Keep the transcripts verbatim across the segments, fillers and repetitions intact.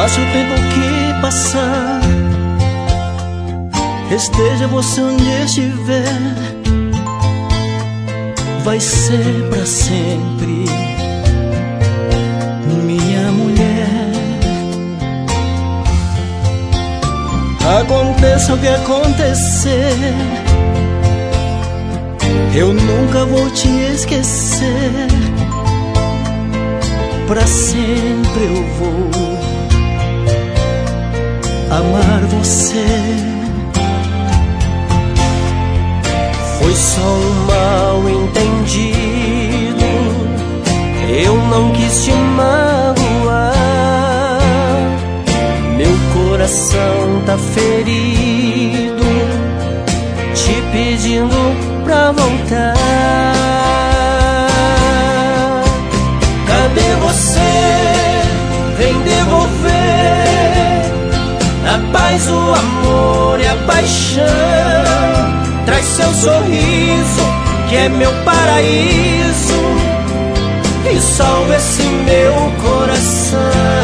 Passe o tempo que passar, esteja você onde estiver, vai ser pra sempre minha mulher. Aconteça o que acontecer, eu nunca vou te esquecer. Pra sempre eu vou amar você. Foi só um mal entendido, eu não quis te magoar. Meu coração tá ferido, te pedindo pra voltar. Cadê você? Vem devolver a paz, o amor e a paixão. Traz seu sorriso, que é meu paraíso, e salve esse meu coração.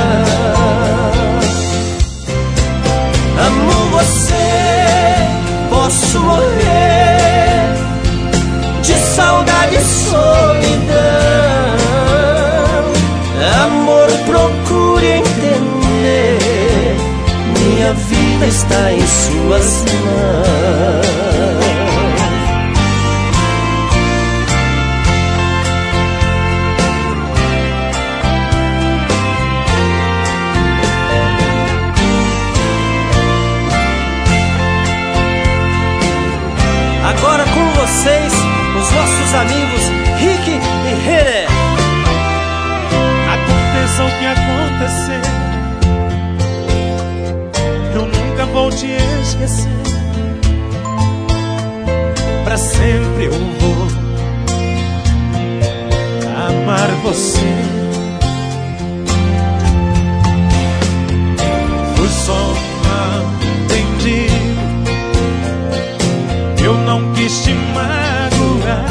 Amo você, posso morrer de saudade e solidão. Amor, procure entender, minha vida está em suas mãos. Agora com vocês, os nossos amigos Rick e René. Aconteça o que acontecer, eu nunca vou te esquecer. Pra sempre eu vou amar você. Foi só um mal-entendido, eu não quis te magoar.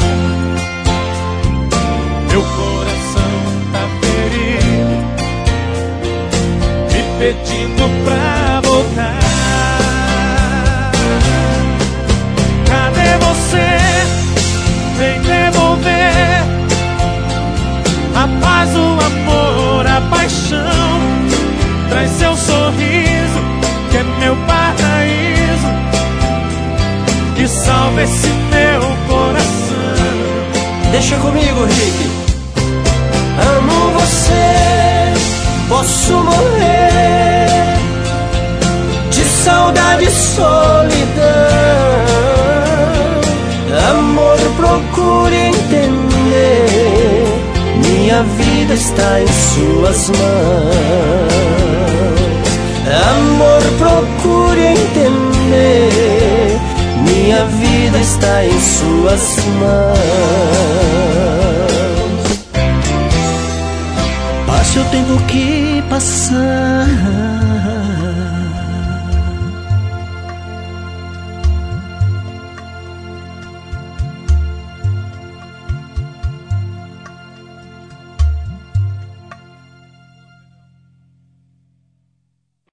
Meu coração tá ferido, me pedindo pra voltar. Cadê você? Vem devolver a paz, o amor, a paixão. Traz seu sorriso, que é meu paraíso, e salve esse meu coração. Deixa comigo, Rick. Amo você, posso morrer de saudade e solidão. Amor, procure entender, minha vida está em suas mãos. Amor, procure entender, minha vida está em suas mãos. Passe o tempo que passar,